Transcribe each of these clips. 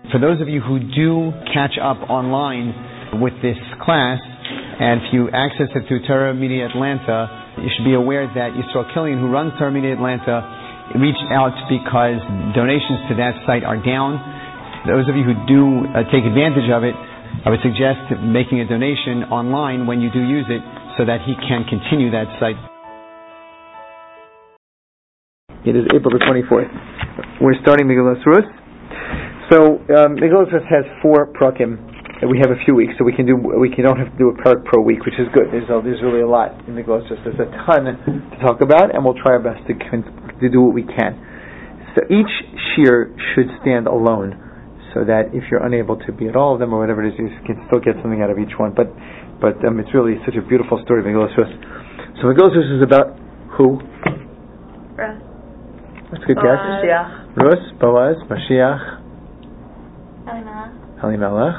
For those of you who do catch up online with this class, and if you access it through Torah Media Atlanta, you should be aware that Yisrael Killian, who runs Torah Media Atlanta, reached out because donations to that site are down. Those of you who do take advantage of it, I would suggest making a donation online when you do use it so that he can continue that site. It is April the 24th. We're starting Megillas Rus. So Megillas Rus has 4 prakim. We have a few weeks, so we don't have to do a parak per week, which is good. There's really a lot in Megillas Rus. There's a ton to talk about, and we'll try our best to do what we can. So each shir should stand alone, so that if you're unable to be at all of them or whatever it is, you can still get something out of each one. But it's really such a beautiful story of Megillas Rus. So Megillas Rus is about who? Rus. That's a good guess. Mashiach. Rus, Boaz, Mashiach, Elimelech,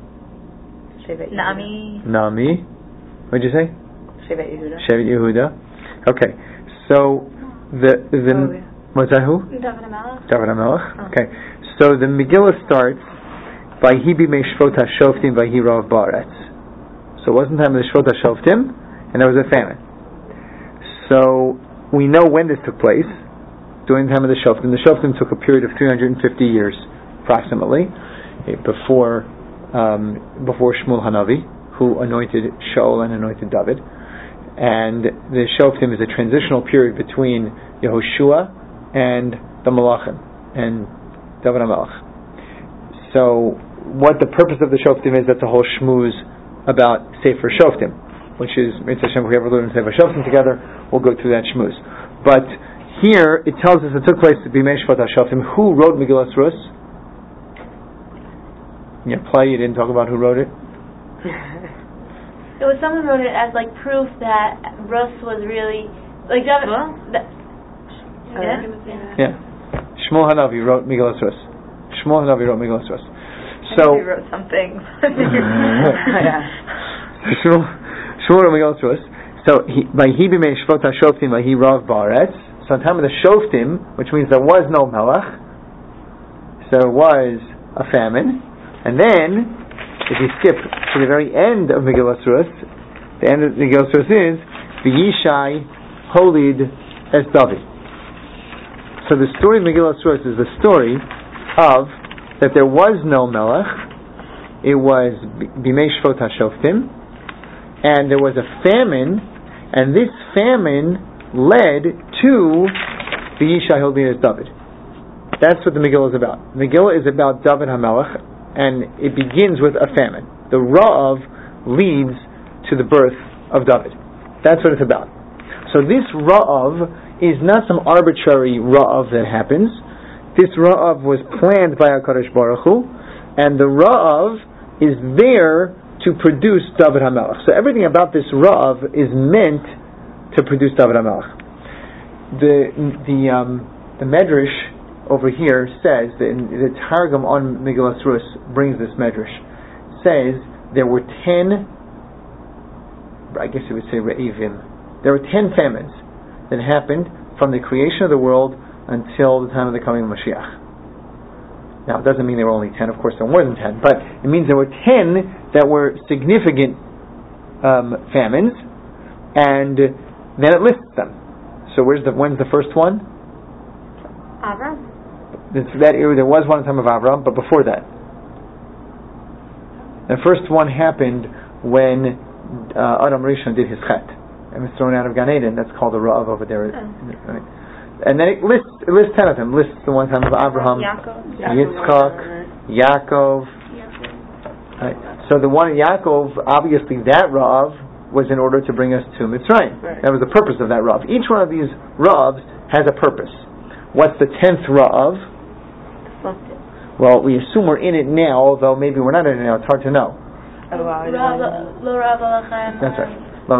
Nami. What did you say? Shevet Yehuda. Okay, so the what's that? Who? David HaMelech. Okay, so the Megillah starts by Hibi me Shvot HaShoftim Vahi Rav Ba'aretz. So it wasn't time of the Shvot HaShoftim, and there was a famine. So we know when this took place. During the time of the Shoftim. The Shoftim took a period of 350 years, approximately, before Shmuel Hanavi, who anointed Shaul and anointed David. And the Shoftim is a transitional period between Yehoshua and the Malachim and David HaMelech. So, what the purpose of the Shoftim is, that's a whole shmooze about Sefer Shoftim, which is, Mitzvah Hashem, if we ever learn Sefer Shoftim together, we'll go through that shmooze. But here it tells us it took place to be Shvot HaShoftim. Who wrote Megillas Rus? You didn't talk about who wrote it? It was someone wrote it as like proof that Rus was really like David. Yeah. Shmuel Hanavi wrote Megillas Rus. So he wrote something. Shmuel wrote Megillas Rus. So by he b'mei Shvot HaShoftim by he Rav Ba'aretz. So in the time of the Shoftim, which means there was no Melech, so there was a famine, and then, if you skip to the very end of Megillas Rus, the end of Megillas Rus is, V'yishai holid es David. So the story of Megillas Rus is the story of that there was no Melech, it was B'mei Shvot HaShoftim, and there was a famine, and this famine led to the Yishai Holdin as David. That's what the Megillah is about. The Megillah is about David HaMelech, and it begins with a famine. The Ra'av leads to the birth of David. That's what it's about. So this Ra'av is not some arbitrary Ra'av that happens. This Ra'av was planned by HaKadosh Baruch Hu, and the Ra'av is there to produce David HaMelech. So everything about this Ra'av is meant to produce David HaMelech. The Medrash over here says, the Targum on Megillas Rus brings this Medrash, says there were 10, I guess you would say Re'ivim, there were 10 famines that happened from the creation of the world until the time of the coming of Mashiach. Now it doesn't mean there were only 10, of course there were more than 10, but it means there were 10 that were significant famines, and then it lists them. So when's the first one? Avram. There was one time of Avram, but before that. The first one happened when Adam Rishon did his chet and was thrown out of Gan Eden. That's called the Ra'av over there. Right? And then it lists 10 of them. It lists the one time of Abraham, Yitzchak, Yaakov. Right? So the one in Yaakov, obviously that Ra'av was in order to bring us to Mitzrayim. Right. That was the purpose of that Ra'av. Each one of these Ra'avs has a purpose. What's the 10th Ra'av? Well, we assume we're in it now, although maybe we're not in it now. It's hard to know. That's right.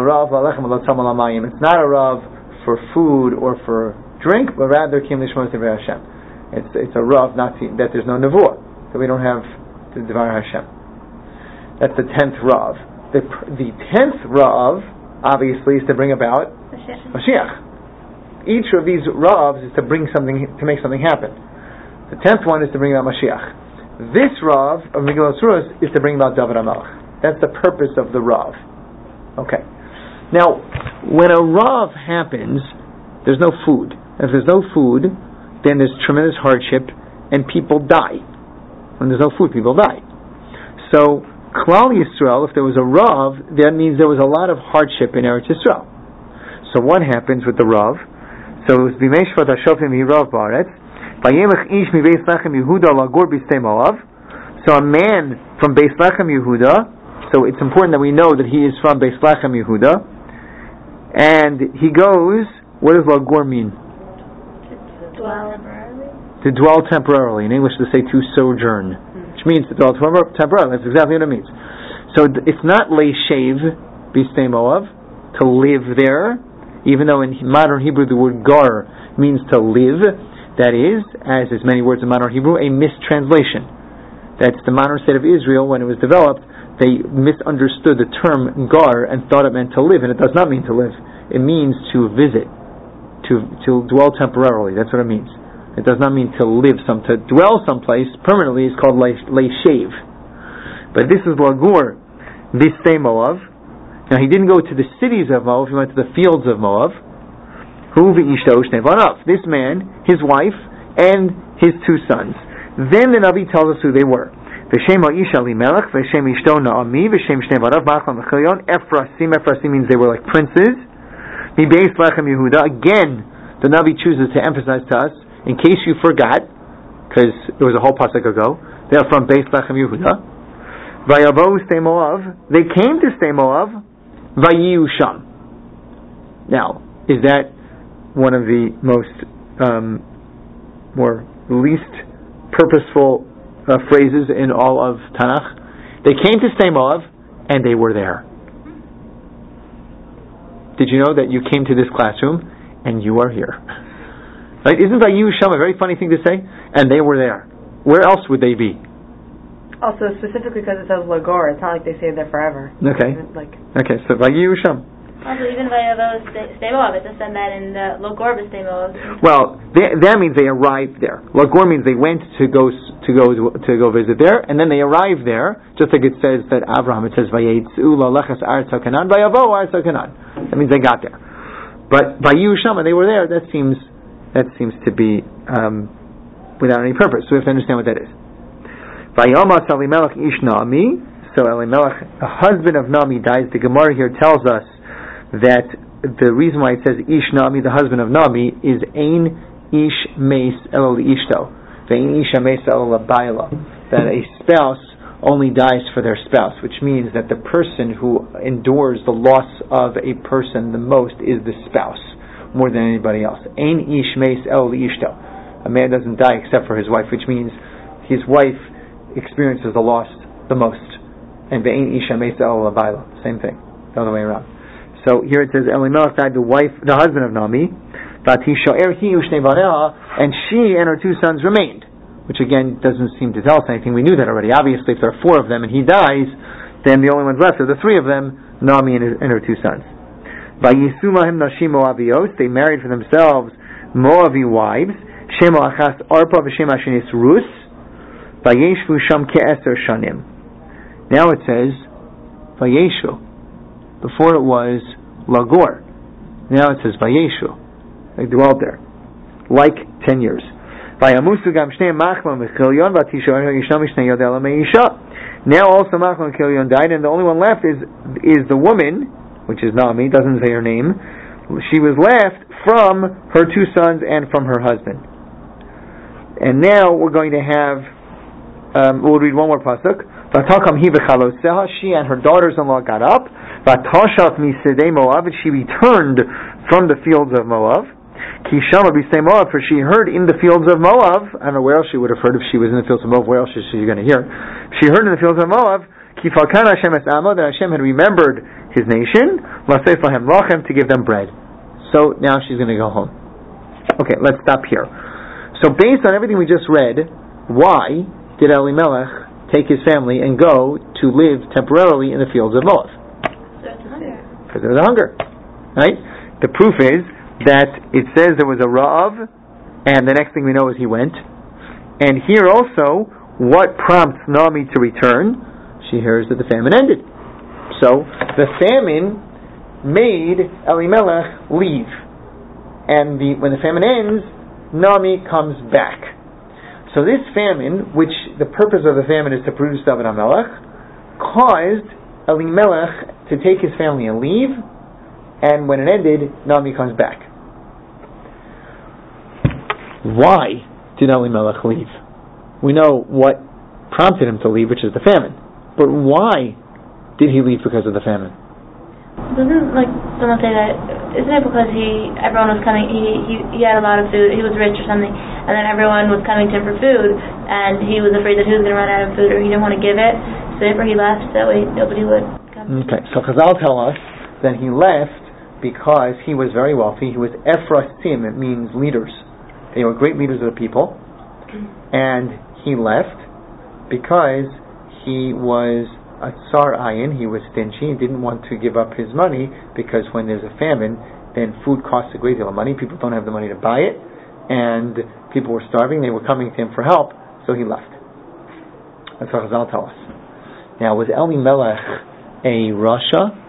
It's not a Rav for food or for drink, but rather Kim Lishmos Devar Hashem. It's a Rav not that there's no Nevuah, that we don't have the Devar Hashem. That's the 10th Rav. The 10th Ra'av, obviously, is to bring about Mashiach. Each of these Ra'avs is to bring something, to make something happen. The 10th one is to bring about Mashiach. This Rav of Megillas Rus is to bring about David HaMelech. That's the purpose of the Rav. Okay. Now, when a Rav happens, there's no food. If there's no food, then there's tremendous hardship and people die. When there's no food, people die. So, Klal Yisrael, if there was a Rav, that means there was a lot of hardship in Eretz Yisrael. So what happens with the Rav? So it was Bimei Shvat HaShoftim Rav Baaretz. Vayelech ish mi Beis Lechem Yehuda lagur b'stei Moav. So a man from Beis Lechem Yehuda, so it's important that we know that he is from Beis Lechem Yehuda, and he goes, what does lagur mean? To dwell temporarily. In English they say to sojourn, which means to dwell temporarily. That's exactly what it means. So it's not leishev b'stei Moav, to live there, even though in modern Hebrew the word gar means to live. That is, as is many words in modern Hebrew, a mistranslation. That's the modern state of Israel. When it was developed, they misunderstood the term gar and thought it meant to live, and it does not mean to live. It means to visit, to dwell temporarily. That's what it means. It does not mean to live. To dwell someplace permanently is called leishev. But this is lagur b'stei Moav. Now he didn't go to the cities of Moab, he went to the fields of Moab. This man, his wife, and his two sons. Then the Navi tells us who they were. Efrasim means they were like princes. Again, the Navi chooses to emphasize to us, in case you forgot, because it was a whole pasuk ago, they are from Beis Lechem Yehuda. They came to stay Moav. Vayiyu Sham. Now, is that one of the most least purposeful phrases in all of Tanakh? They came to stay Moav, and they were there. Did you know that you came to this classroom and you are here? Right? Isn't Vayiyu Sham a very funny thing to say? And they were there. Where else would they be? Also, specifically because it says Lagor, it's not like they stayed there forever. Okay. So Vayiyu Sham. Also, even Vayavo stay Moab, it just said that in the Lagor b'stei Moab. Well, that means they arrived there. Lagor means they went to go visit there, and then they arrived there. Just like it says that Abraham, it says Vayetzu la'lechas aretz haKanan, Vayavo aretz haKanan. That means they got there. But Vayiyu Sham, they were there. That seems to be without any purpose. So we have to understand what that is. Vayomas Elimelech ish Naomi. So Elimelech, the husband of Naomi, dies. The Gemara here tells us that the reason why it says ish Naomi, the husband of Naomi, is ein ish meis elo liishto, ve'ein isha meis elo labayla. That a spouse only dies for their spouse, which means that the person who endures the loss of a person the most is the spouse, more than anybody else. Ein ish meis elo liishto. A man doesn't die except for his wife, which means his wife experiences the loss the most. And ve'ein isha meis elo labayla. Same thing, the other way around. So here it says Elimelech died, the husband of Naomi, and she and her two sons remained, which again doesn't seem to tell us anything. We knew that already. Obviously, if there are four of them and he dies, then the only ones left are the three of them, Naomi and her two sons. They married for themselves Moavi wives, Shema achas Arpa v'Shema shenis Rus, vayeshu sham ke'eser shanim. Now it says vayeshu. Before it was Lagor. Now it says Vayeshu. They dwelled there. Like 10 years. Now also Machlon and Kilion died, and the only one left is the woman, which is Naomi, doesn't say her name. She was left from her two sons and from her husband. And now we're going to have, we'll read one more pasuk. She and her daughters-in-law got up. She returned from the fields of Moab. For she heard in the fields of Moab. I don't know where else she would have heard if she was in the fields of Moab. Where else is she going to hear? She heard in the fields of Moab that Hashem had remembered His nation to give them bread. So now she's going to go home. Okay, let's stop here. So based on everything we just read, why did Elimelech take his family and go to live temporarily in the fields of Moab? Because there was a hunger. Right? The proof is that it says there was a Ra'av, and the next thing we know is he went. And here also, what prompts Naomi to return? She hears that the famine ended. So the famine made Elimelech leave. And when the famine ends, Naomi comes back. So this famine, which the purpose of the famine is to produce David HaMelech, caused Elimelech to take his family and leave, and when it ended, Naomi comes back. Why did Elimelech leave? We know what prompted him to leave, which is the famine. But why did he leave because of the famine? Doesn't someone say that? Isn't it because everyone was coming? He had a lot of food. He was rich or something, and then everyone was coming to him for food, and he was afraid that he was going to run out of food, or he didn't want to give it, so therefore he left. That way nobody would come. Okay, so Chazal tell us that he left because he was very wealthy. He was Ephrasim. It means leaders. They were great leaders of the people, and he left because he was a tsar ayin, he was stingy, he didn't want to give up his money, because when there's a famine, then food costs a great deal of money, people don't have the money to buy it, and people were starving, they were coming to him for help, so he left. That's what Chazal tell us. Now, was Elimelech a Rasha?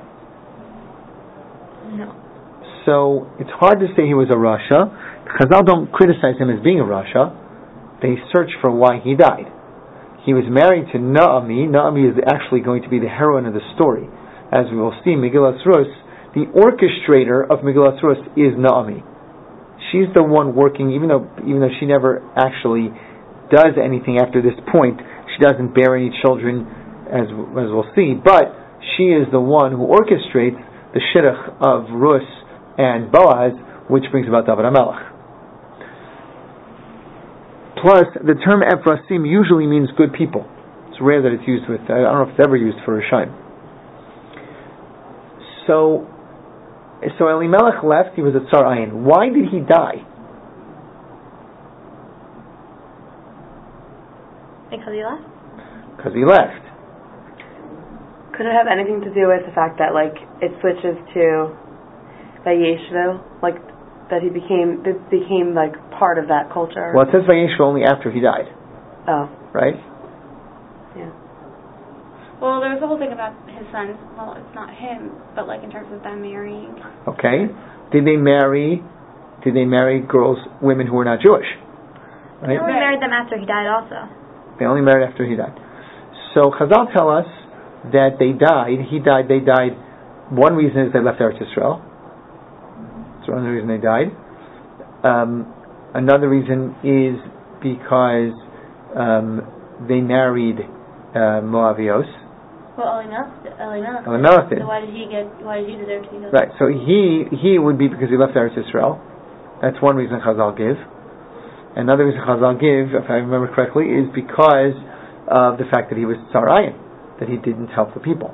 No. So, it's hard to say he was a Rasha. Chazal don't criticize him as being a Rasha, they search for why he died. He was married to Naomi. Naomi is actually going to be the heroine of the story. As we will see, Megillas Rus, the orchestrator of Megillas Rus is Naomi. She's the one working, even though she never actually does anything after this point. She doesn't bear any children, as we'll see, but she is the one who orchestrates the shidduch of Rus and Boaz, which brings about David HaMelech. Plus, the term Ephrasim usually means good people. It's rare that it's used with, I don't know if it's ever used for Rishaim. So Elimelech left, he was a Tsar Ayin. Why did he die? Because he left? Because he left. Could it have anything to do with the fact that, it switches to Vayeshvu, that he became part of that culture? Well, it says Vayeshvu only after he died. Oh. Right? Yeah. Well, there's the whole thing about his sons. Well, it's not him, but in terms of them marrying. Okay. Did they marry women who were not Jewish? Right? They only married them after he died also. They only married after he died. So Chazal tell us that they died. One reason is they left Eretz Yisrael. That's one reason they died. Another reason is because they married Moavios. Well, Elimelech did. So why did he deserve to be killed? Right. So he would be because he left Eretz Yisrael. That's one reason Chazal give. Another reason Chazal give, if I remember correctly, is because of the fact that he was Tsar Ayin, that he didn't help the people.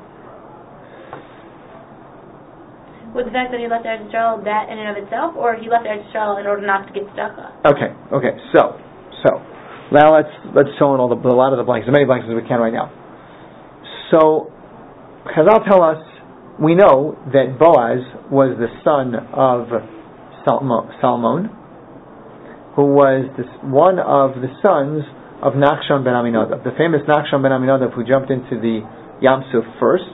With the fact that he left Eretz Yisrael, that in and of itself, or he left Eretz Yisrael in order not to get tzedakah? Okay. So now let's fill in a lot of the blanks, as many blanks as we can right now. So Chazal tell us, we know that Boaz was the son of Salmon, who was one of the sons of Nachshon ben Aminadab, the famous Nachshon ben Aminadab who jumped into the Yam Suf first.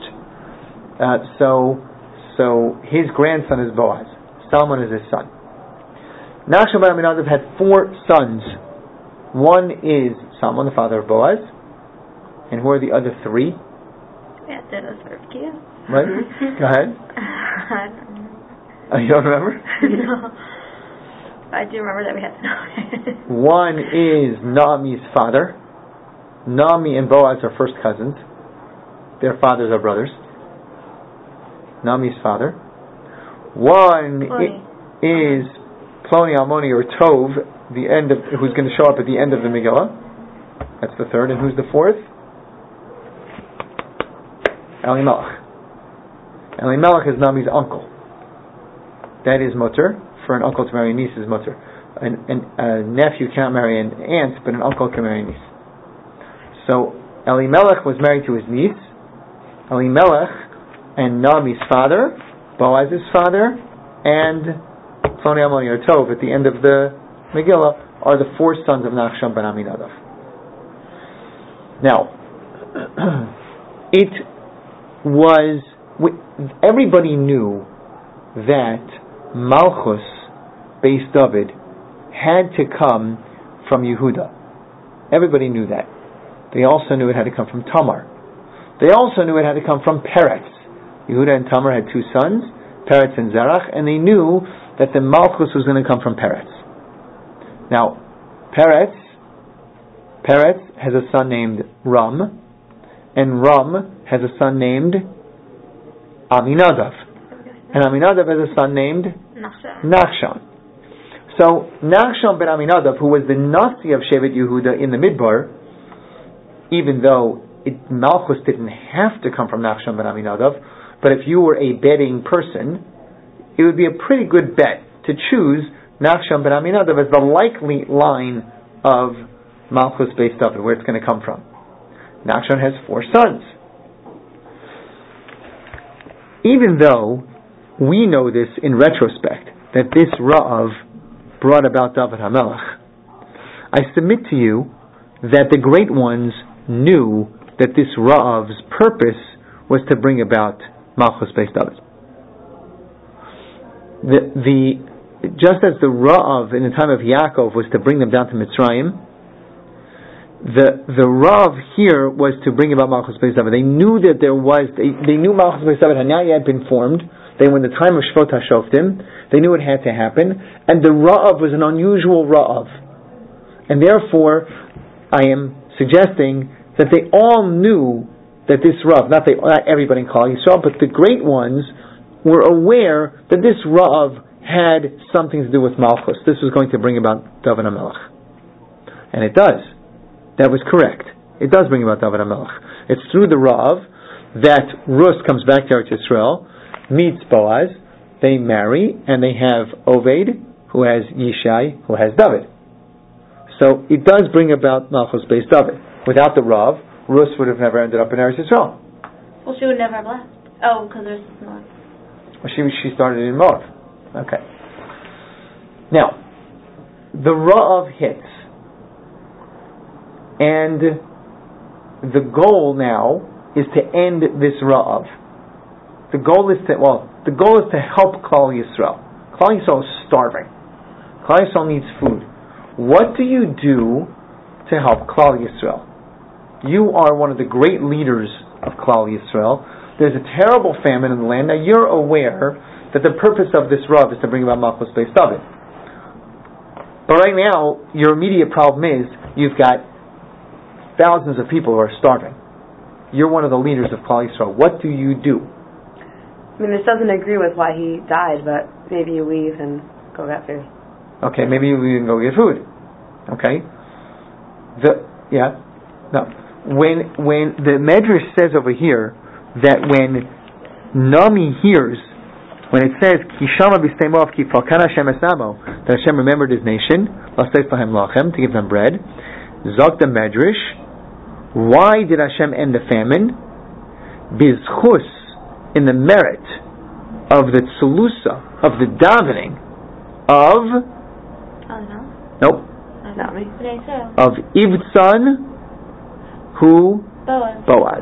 So his grandson is Boaz. Salmon is his son. Nachshon ben Aminadab had 4 sons. One is Salmon, the father of Boaz. And who are the other 3? Yeah, Dennis Rivkia. Right? Go ahead. I don't remember. Oh, you don't remember? No. I do remember that we had to know it. One is Naomi's father. Naomi and Boaz are first cousins. Their fathers are brothers. Naomi's father. One is Ploni Almoni or Tov, who's going to show up at the end of the Megillah. That's the third. And who's the fourth? Elimelech. Elimelech is Naomi's uncle. That is mutter. For an uncle to marry a niece is mutter. A nephew cannot marry an aunt, but an uncle can marry a niece. So Elimelech was married to his niece. Elimelech and Naomi's father, Boaz's father, and Ploni Almoni or Tov at the end of the Megillah are the 4 sons of Nachshon ben Aminadab. Now, it was, everybody knew that Malchus, Beis David, had to come from Yehuda. Everybody knew that. They also knew it had to come from Tamar. They also knew it had to come from Peretz. Yehuda and Tamar had two sons, Peretz and Zerach, and they knew that the Malchus was going to come from Peretz. Now, Peretz has a son named Ram, and Ram has a son named Aminadav. And Aminadav has a son named Nachshon. So, Nachshon ben Aminadav, who was the Nasi of Shevet Yehuda in the Midbar, even though Malchus didn't have to come from Nachshon ben Aminadav, but if you were a betting person, it would be a pretty good bet to choose Nachshon ben Aminadav as the likely line of Malchus Beis David, where it's going to come from. Nachshon has 4 sons. Even though we know this in retrospect, that this Ra'av brought about David HaMelech, I submit to you that the great ones knew that this Ra'av's purpose was to bring about Malchus Beis David. Just as the Ra'av in the time of Yaakov was to bring them down to Mitzrayim, the Rav here was to bring about Malchus Beis David. They knew that they knew Malchus Beis David had not yet been formed. They were in the time of Shvot HaShoftim. They knew it had to happen. And the Ra'av was an unusual Ra'av. And therefore, I am suggesting that they all knew that this Rav, not everybody in Klal Yisrael, but the great ones were aware that this Rav had something to do with Malchus. This was going to bring about David HaMelech. And it does. That was correct. It does bring about David HaMelech. It's through the Rav that Rus comes back to Eretz Yisrael, meets Boaz, they marry, and they have Oved, who has Yishai, who has David. So it does bring about Malchus Beis David. Without the Rav, Rus would have never ended up in Eretz Yisrael. Well, she would never have left. Oh, because there's Moab. Well, she started in Moab. Okay. Now, the Ra'av hits. And the goal now is to end this Ra'av. The goal is to help Klal Yisrael. Klal Yisrael is starving. Klal Yisrael needs food. What do you do to help Klal Yisrael? You are one of the great leaders of Klal Yisrael. There's a terrible famine in the land. Now you're aware that the purpose of this Rav is to bring about Malchus Beis David. But right now, your immediate problem is you've got thousands of people who are starving. You're one of the leaders of Klal Yisrael. What do you do? I mean, this doesn't agree with why he died, but maybe you leave and go get food. Okay, maybe you leave and go get food. Okay? When the Medrash says over here that when Nami hears, when it says Kishama b'steimov ki falkan Hashem esamo, that Hashem remembered His nation, l'asef lahem lachem, to give them bread, Zok the Medrash, why did Hashem end the famine? Bizchus, in the merit of the tzulusa, of the davening of of Ivtzan, who? Boaz.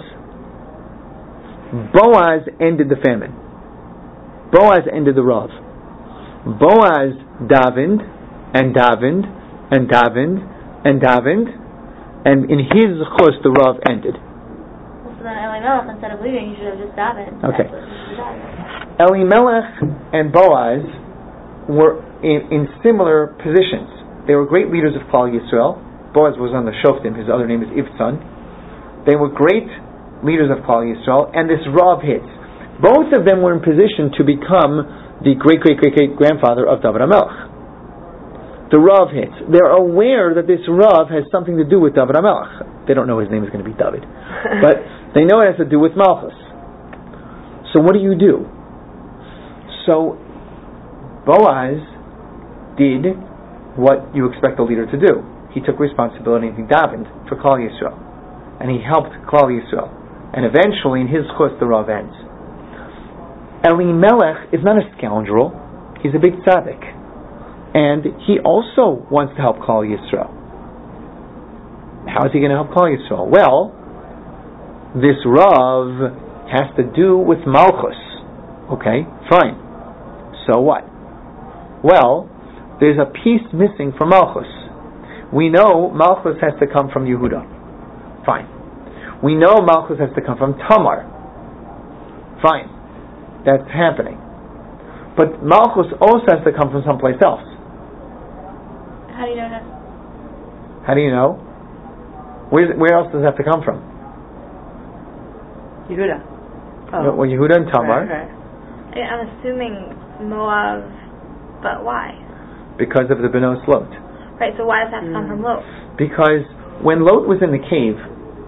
Boaz ended the famine. Boaz ended the Rav. Boaz davened and davened and davened and davened, and in his chus the Rav ended. Well, so then Elimelech, instead of leaving, he should have just davened. Okay. Elimelech and Boaz were in similar positions. They were great leaders of Klal Yisrael. Boaz was on the Shoftim. His other name is Ivtzan. They were great leaders of Klal Yisrael, and this Rav hits. Both of them were in position to become the great-great-great-great-grandfather of David HaMelech. The Rav hits. They're aware that this Rav has something to do with David HaMelech. They don't know his name is going to be David. But they know it has to do with Malchus. So what do you do? So Boaz did what you expect a leader to do. He took responsibility and he davened for Klal Yisrael. And he helped Klal Yisrael. And eventually in his chus the Rav ends. Elimelech is not a scoundrel. He's a big tzaddik. And he also wants to help Klal Yisrael. how is he going to help Klal Yisrael? Well, this Rav has to do with Malchus. Okay, fine. So what? Well, there's a piece missing from Malchus. We know Malchus has to come from Yehuda. Fine. We know Malchus has to come from Tamar. Fine. That's happening. But Malchus also has to come from someplace else. How do you know that? How do you know? Where else does it have to come from? Yehuda. Well, Yehuda and Tamar. Right. I'm assuming Moab, but why? Because of the Benos Lot. Right, so why does that come from Lot? Because when Lot was in the cave,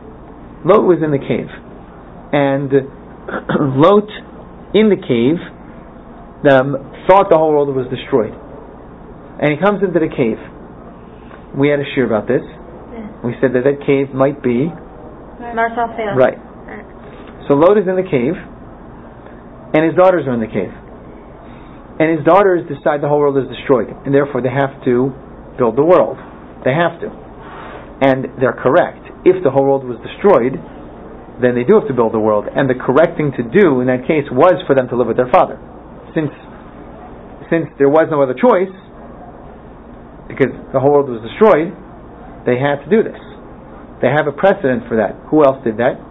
and Lot in the cave thought the whole world was destroyed. And he comes into the cave. We had a shir about this. Yeah. We said that cave might be Marsal Field. Right. So Lot is in the cave, and his daughters are in the cave. And his daughters decide the whole world is destroyed, and therefore they have to build the world. They have to. And they're correct. If the whole world was destroyed, then they do have to build the world. And the correct thing to do in that case was for them to live with their father. Since there was no other choice, because the whole world was destroyed, they had to do this. They have a precedent for that. Who else did that?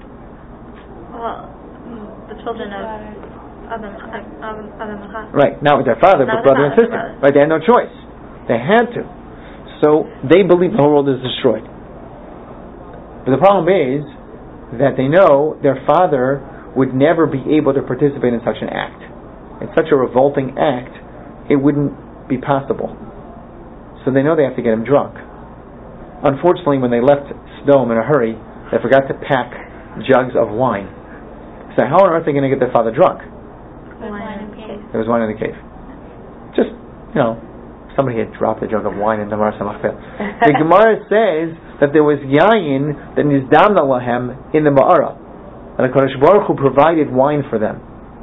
Well, the children of Adam Achaz. Right, not with their father, but brother and sister. Right, they had no choice. They had to. So they believe the whole world is destroyed. But the problem is that they know their father would never be able to participate in such an act. It's such a revolting act, it wouldn't be possible. So they know they have to get him drunk. Unfortunately, when they left Sodom in a hurry, they forgot to pack jugs of wine. So how on earth are they going to get their father drunk? There was wine in the cave. Just, somebody had dropped a jug of wine in the Gemara Samachfel. The Gemara says that there was yayin that nizdamna lahem in the Ma'ara, and the Kodesh Baruch Hu provided wine for them,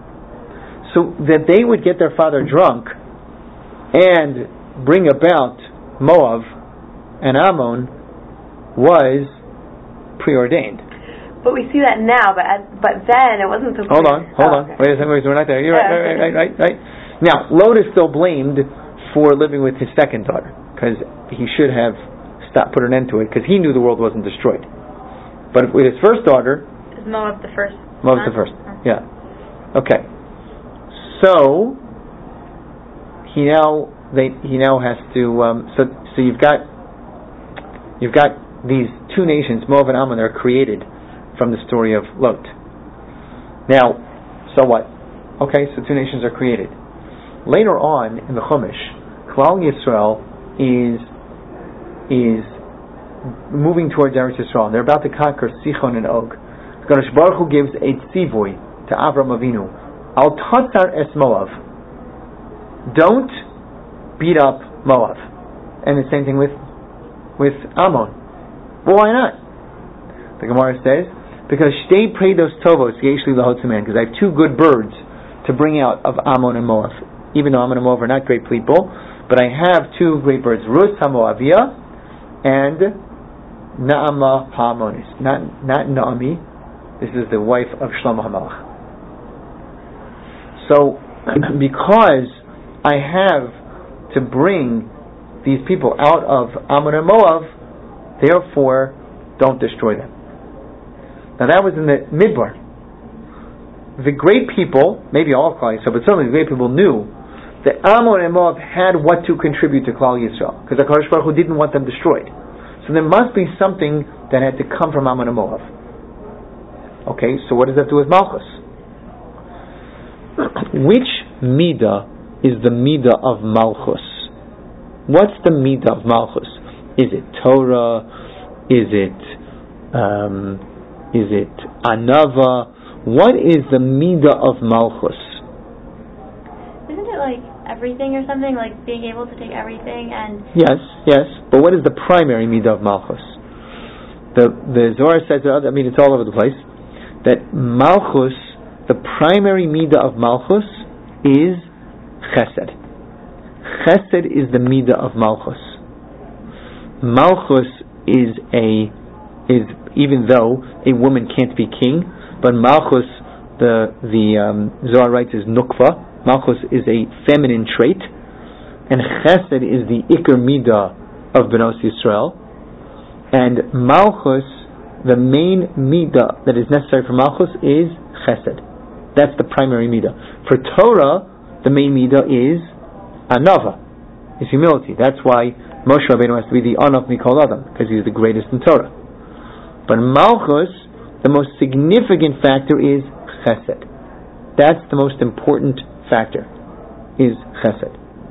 so that they would get their father drunk and bring about Moab and Ammon was preordained. But we see that now, but then it wasn't so. Hold on. Okay. Wait a second, we're not there. You're right. Now, Lot is still blamed for living with his second daughter, because he should have put an end to it, because he knew the world wasn't destroyed. But with his first daughter, is Moab the first? Moab's the first. Yeah. Okay. So he now has to. So you've got these two nations, Moab and Ammon, are created from the story of Lot. Now, so what? Okay, so two nations are created. Later on in the Chumash, Klal Yisrael is moving towards Eretz Yisrael, and they're about to conquer Sichon and Og. Kodesh Baruch Hu gives a tzivui to Avram Avinu, Al tatzar es Moav. Don't beat up Moab. And the same thing with Ammon. Well, why not? The Gemara says, because shtei preidos tovos yeshli lahotziman, because I have two good birds to bring out of Ammon and Moab. Even though Ammon and Moab are not great people, but I have two great birds, Rus HaMoaviyah and Naamah HaAmmonis. Not Naomi. This is the wife of Shlomo HaMelech. So, because I have to bring these people out of Ammon and Moab, therefore, don't destroy them. Now that was in the Midbar. The great people, maybe all of Klal Yisrael, but certainly the great people knew that Ammon and Moab had what to contribute to Klal Yisrael, because the HaKadosh Baruch Hu didn't want them destroyed. So there must be something that had to come from Ammon and Moab. Okay, so what does that do with Malchus? Which midah is the midah of Malchus? What's the midah of Malchus? Is it Torah? Is it Anava? What is the midah of Malchus? Isn't it like everything or something? Like being able to take everything and... Yes. But what is the primary midah of Malchus? The Zohar says, it's all over the place, that Malchus, the primary midah of Malchus is Chesed. Chesed is the midah of Malchus. Malchus is even though a woman can't be king, but Malchus, the Zohar writes, is nukva. Malchus is a feminine trait, and Chesed is the Iker Midah of Benos Yisrael. And Malchus, the main Midah that is necessary for Malchus is Chesed. That's the primary Midah. For Torah, the main Midah is Anava, is humility. That's why Moshe Rabbeinu has to be the Anav Mikol Adam, because he's the greatest in Torah. But Malchus, the most significant factor is Chesed. That's the most important factor, is Chesed.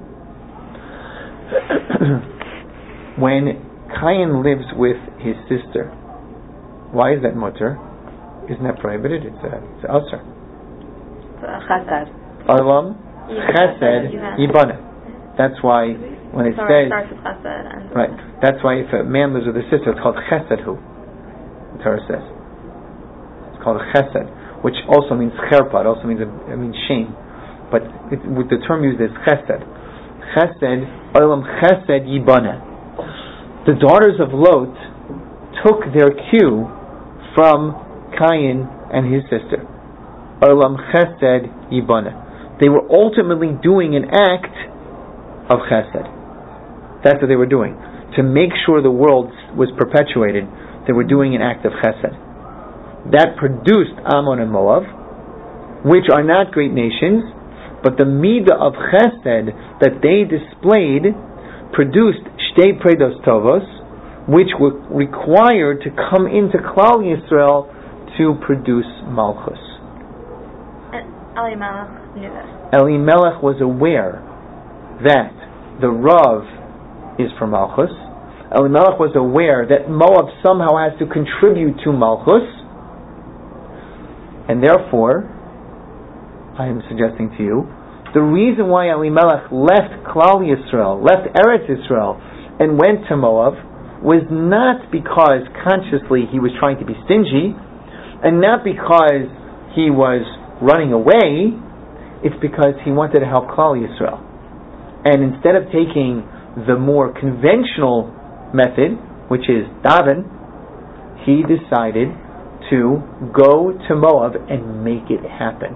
When Cain lives with his sister, why is that mutter? Isn't that prohibited? It's Asr. Chesed. Olam Chesed Yibana. That's why when it says, starts with Chesed and right, that's why if a man lives with a sister, it's called Chesedhu. The Torah says it's called Chesed, which also means cherpa. It also means shame, but with the term used is Chesed. Chesed, Olam Chesed Yibana. The daughters of Lot took their cue from Cain and his sister. Olam Chesed Yibana. They were ultimately doing an act of Chesed. That's what they were doing. To make sure the world was perpetuated, they were doing an act of Chesed. That produced Ammon and Moab, which are not great nations, but the Midah of Chesed that they displayed produced Shtei Predos Tovos, which were required to come into Klal Yisrael to produce Malchus. And Elimelech knew this. Elimelech was aware that the Rav is for Malchus. Elimelech was aware that Moab somehow has to contribute to Malchus, and therefore, I am suggesting to you, the reason why Elimelech left Klal Yisrael, left Eretz Yisrael, and went to Moab, was not because consciously he was trying to be stingy, and not because he was running away. It's because he wanted to help Klal Yisrael. And instead of taking the more conventional method, which is daven, he decided to go to Moab and make it happen.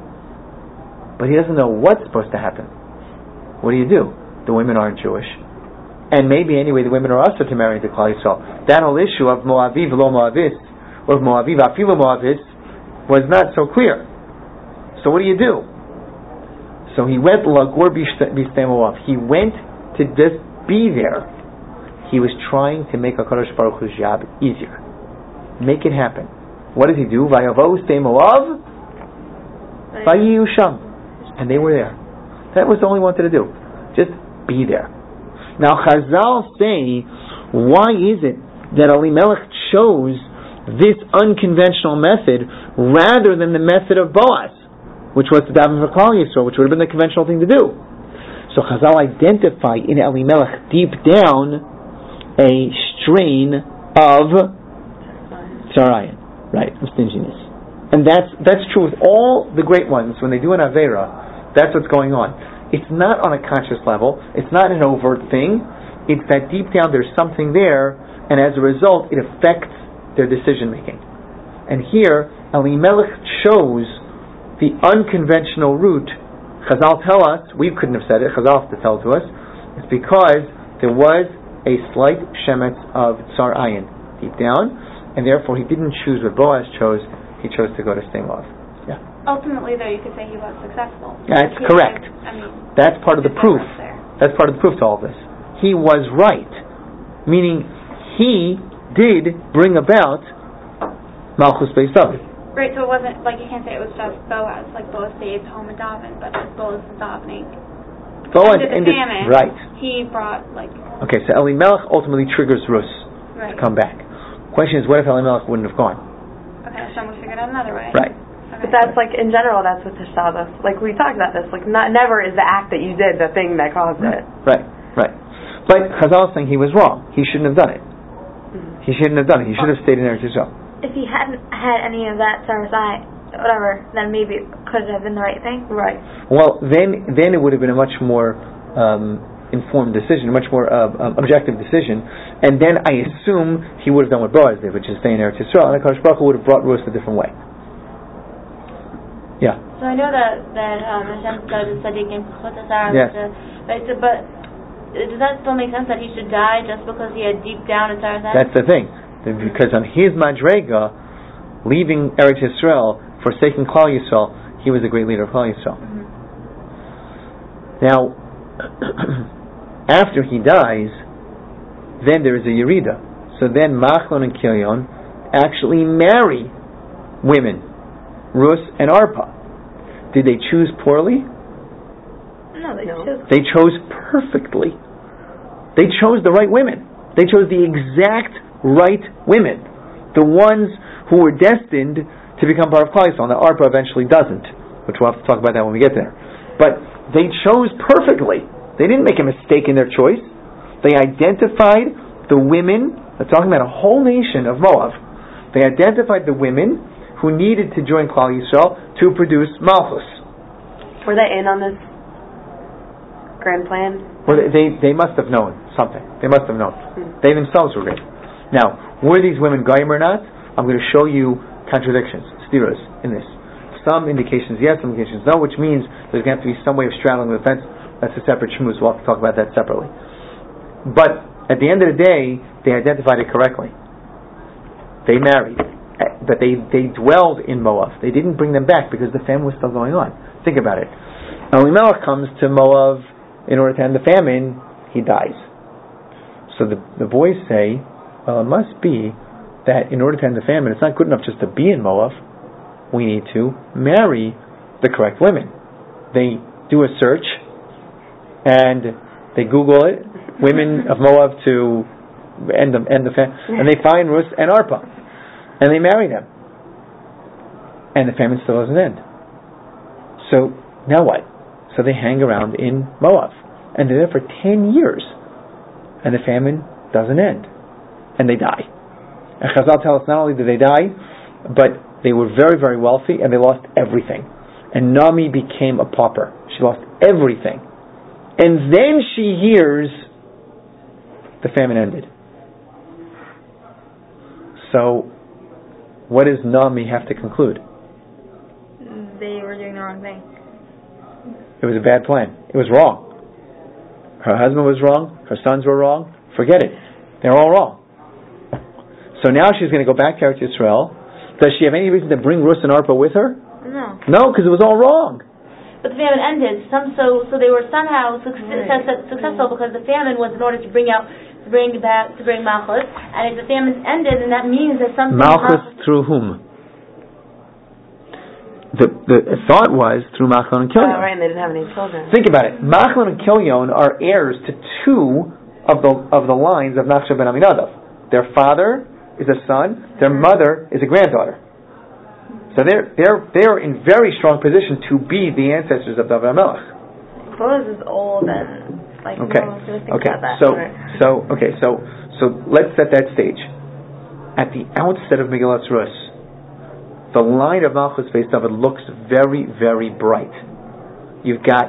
But he doesn't know what's supposed to happen. What do? The women aren't Jewish. And maybe anyway the women are also to marry into Klal Yisrael. That whole issue of Moaviv lo Moavis, or Moaviv afilu Moavis, was not so clear. So what do? So he went Lagor B'Shtei Moab. He went to just be there. He was trying to make HaKadosh Baruch Hu's job easier. Make it happen. What does he do? Vayavo Shtei Moab, Vayiyu Sham. And they were there. That was all he wanted to do. Just be there. Now Chazal say, why is it that Elimelech chose this unconventional method rather than the method of Boaz, which was to daven for Klal Yisrael, which would have been the conventional thing to do? So Chazal identify in Elimelech deep down a strain of tzarayin, right, of stinginess. And that's true with all the great ones. When they do an Aveira, that's what's going on. It's not on a conscious level. It's not an overt thing. It's that deep down there's something there, and as a result, it affects their decision making. And here, Elimelech chose the unconventional route. Chazal tell us, we couldn't have said it, Chazal has to tell it to us, it's because there was a slight shemetz of Tsar Ayin deep down, and therefore he didn't choose what Boaz chose, he chose to go to Shtei Moab. Yeah. Ultimately, though, you could say he was successful. That's correct. That's part of the proof. That's part of the proof to all this. He was right. Meaning, he did bring about Malchus Beis David. Right, so it wasn't, like, you can't say it was just Boaz, like Boaz stayed home and davened, but Boaz was davening. Boaz ended the famine, right. He brought, like... Okay, so Elimelech ultimately triggers Rus to come back. Question is, what if Elimelech wouldn't have gone? Okay, so we figured out another way. Right. But that's like, in general, that's what Tishabas, like we talked about this, like never is the act that you did the thing that caused it. Right. But Chazal is saying he was wrong. He shouldn't have done it. Mm-hmm. He shouldn't have done it. He should have stayed in Eretz Yisrael. If he hadn't had any of that Sarzai, whatever, then maybe it could have been the right thing. Right. Well, then it would have been a much more informed decision, a much more objective decision. And then I assume he would have done what Boaz did, which is stay in Eretz Yisrael, and the Kadosh Baruch Hu would have brought Rus a different way. Yeah. So I know that Hashem said the tzaddikim chotasar, yes. Right? So, but does that still make sense that he should die just because he had deep down a tzar? That's the thing, because on his madrega, leaving Eretz Yisrael, forsaking Klal Yisrael, he was a great leader of Klal Yisrael. Now, after he dies, then there is a Yerida. So then Machlon and Kilyon actually marry women, Rus and Arpa. Did they choose poorly? No, they chose. They chose perfectly. They chose the right women. They chose the exact right women. The ones who were destined to become part of Klal Yisrael. Now Arpa eventually doesn't, which we'll have to talk about that when we get there. But they chose perfectly. They didn't make a mistake in their choice. They identified the women, they're talking about a whole nation of Moab. They identified the women who needed to join Klal Yisrael to produce Malchus. Were they in on this grand plan? Well, they must have known something. They must have known. They themselves were great. Now, were these women Goyim or not? I'm going to show you contradictions, stiras, in this. Some indications yes, some indications no, which means there's going to have to be some way of straddling the fence. That's a separate shmuz. We'll have to talk about that separately. But at the end of the day, they identified it correctly. They married, but they dwelled in Moab. They didn't bring them back because the famine was still going on. Think about it. Elimelech comes to Moab in order to end the famine. He dies. So the boys say, well, it must be that in order to end the famine, it's not good enough just to be in Moab. We need to marry the correct women. They do a search and they Google it, women of Moab to end the famine, and they find Rus and Arpa, and they marry them, and the famine still doesn't end. So now what? So they hang around in Moab, and they're there for 10 years, and the famine doesn't end, and they die. And Chazal tell us not only did they die, but they were very, very wealthy, and they lost everything. And Nami became a pauper. She lost everything. And then she hears the famine ended. So, what does Nami have to conclude? They were doing the wrong thing. It was a bad plan. It was wrong. Her husband was wrong. Her sons were wrong. Forget it. They're all wrong. So now she's going to go back to Eretz Yisrael. Does she have any reason to bring Rus and Arpa with her? No. No, because it was all wrong. But the famine ended. So they were somehow successful because the famine was in order to bring Malchus. And if the famine ended, then that means that something. Malchus through whom? The thought was through Machlon and Kilyon. Oh, right, and they didn't have any children. Think about it. Machlon and Kilyon are heirs to two of the lines of Nachshon ben Aminadav. Their father is a son. Their mother is a granddaughter. So they're in very strong position to be the ancestors of David HaMelech. Boaz is old and like no one's going to think about that. So let's set that stage. At the outset of Megillas Rus, the line of Malchus based David looks very, very bright. You've got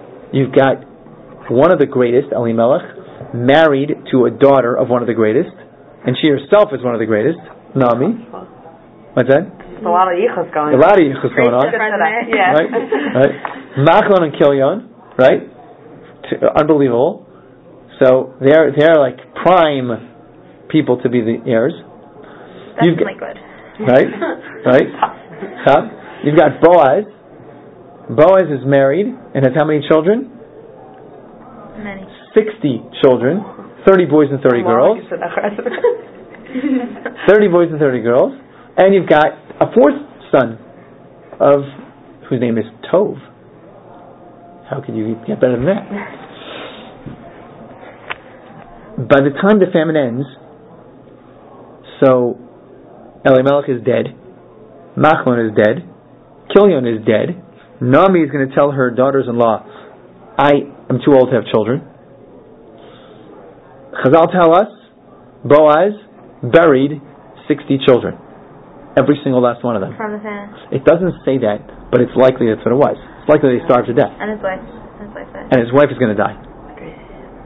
one of the greatest, Elimelech, married to a daughter of one of the greatest, and she herself is one of the greatest, Nami. What's that? There's a lot of yichus going on. A lot of yichus going on. Yeah. Right? Machlon and Kilyon, right? Unbelievable. So they're like prime people to be the heirs. Definitely good. Right? You've got Boaz. Boaz is married and has how many children? Many. 60 children. 30 boys and 30 girls. 30 boys and 30 girls. And you've got a fourth son of whose name is Tov. How could you get better than that? By the time the famine ends, so Elimelech is dead, Machlon is dead, Kilyon is dead, Nami is going to tell her daughters-in-law, I am too old to have children. Chazal tell us, Boaz buried 60 children. Every single last one of them. From the famine. It doesn't say that, but it's likely that's what it was. It's likely they starved to death. And his wife. And his wife is going to die.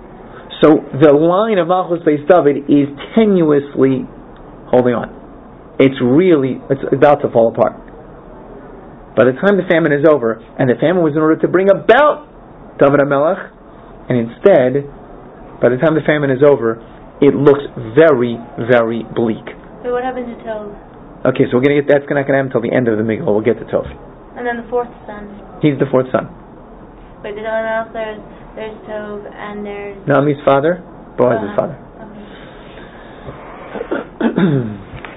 So the line of Malchus Beis David is tenuously holding on. It's about to fall apart. By the time the famine is over, and the famine was in order to bring about David HaMelech, and instead, by the time the famine is over, it looks very, very bleak. So what happens to Tov? Okay, so that's not going to happen until the end of the Migdal. We'll get to Tov. And then the fourth son. He's the fourth son. Wait, the David HaMelech, there's Tov, and there's... Naomi's father, Boaz's father. Okay.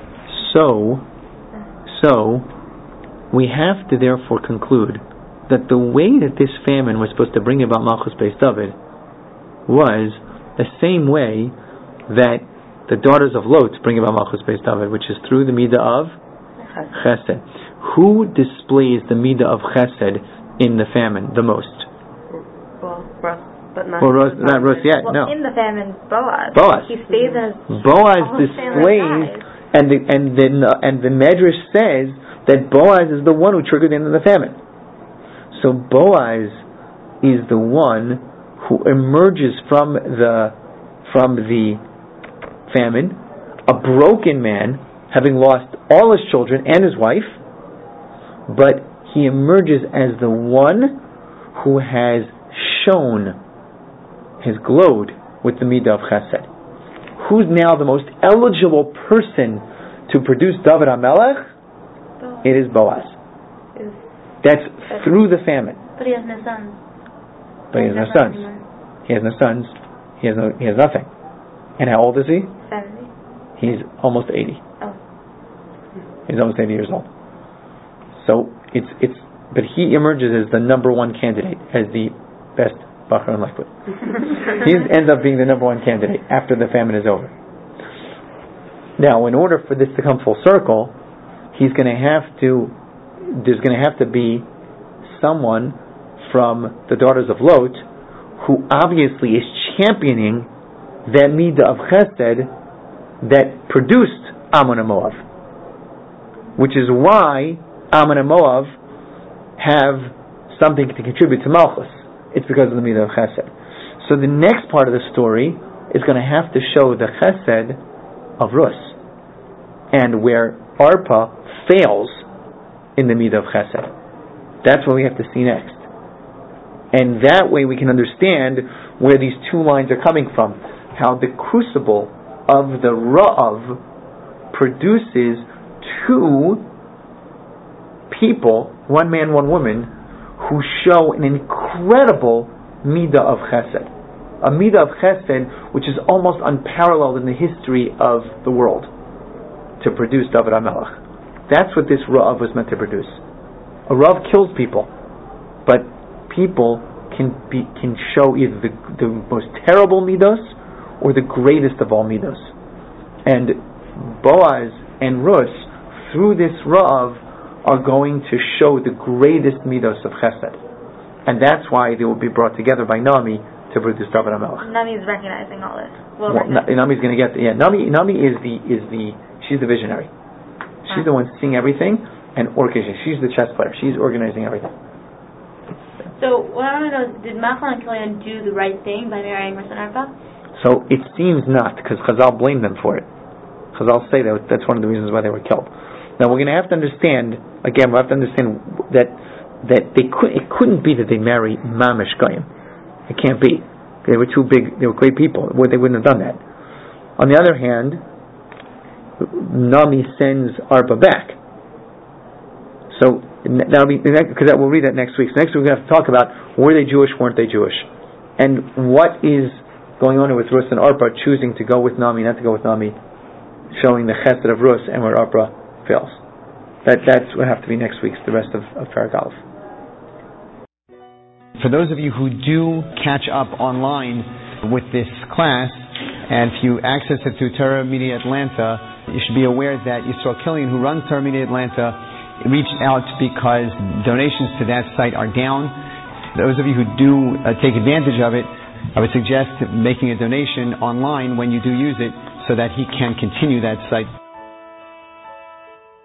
So, we have to therefore conclude that the way that this famine was supposed to bring about Malchus Beis David was the same way that the daughters of Lot bring about Malchus Beis David, which is through the midah of Chesed. Who displays the midah of Chesed in the famine the most? Well, Russ, but not. Well, not Russ yet. Well, no. in the famine, Boaz. Boaz. He stays as Boaz displays, and the Medrash says that Boaz is the one who triggered the end of the famine. So Boaz is the one who emerges from the famine, a broken man, having lost all his children and his wife, but he emerges as the one who has glowed with the midah of Chesed. Who's now the most eligible person to produce David HaMelech? It is Boaz. That's through the famine. But he has no sons. He has no sons. He has nothing. And how old is he? 70. He's almost 80. Oh. He's almost 80 years old. So but he emerges as the number one candidate, as the best Bachar in Lakewood. He ends up being the number one candidate after the famine is over. Now, in order for this to come full circle, there's going to have to be someone from the daughters of Lot who obviously is championing that midah of Chesed that produced Ammon and Moab, which is why Ammon and Moab have something to contribute to Malchus. It's because of the midah of Chesed. So the next part of the story is going to have to show the Chesed of Rus, and where Arpa fails in the midah of Chesed. That's what we have to see next. And that way we can understand where these two lines are coming from. How the crucible of the Ra'av produces two people, one man, one woman, who show an incredible midah of Chesed. A midah of Chesed which is almost unparalleled in the history of the world to produce David HaMelech. That's what this Ra'av was meant to produce. A Ra'av kills people, but people can show either the most terrible midos or the greatest of all midos. And Boaz and Rus, through this Ra'av, are going to show the greatest midos of Chesed. And that's why they will be brought together by Nami to produce David HaMelech. Nami's recognizing all this. Nami's going to get Nami is she's the visionary. She's the one seeing everything and orchestrating. She's the chess player. She's organizing everything. So what I want to know is, did Machlon and Kilian do the right thing by marrying Rus and Arpa? So it seems not, because Chazal blamed them for it. Chazal say that's one of the reasons why they were killed. Now we're going to have to understand that it couldn't be that they marry Mamish Goyim. It can't be. They were too big. They were great people. They wouldn't have done that. On the other hand, Nami sends Arpa back. So that'll be because we'll read that next week. So next week we're going to have to talk about, were they Jewish, weren't they Jewish, and what is going on with Rus and Arpa choosing to go with Nami, not to go with Nami, showing the chesed of Rus and where Arpa fails. That's what have to be next week's, the rest of Perek Aleph. For those of you who do catch up online with this class, and if you access it through Torah Media Atlanta, you should be aware that Yisrael Kilian, who runs Torah Media Atlanta, reached out because donations to that site are down. Those of you who do take advantage of it, I would suggest making a donation online when you do use it, so that he can continue that site.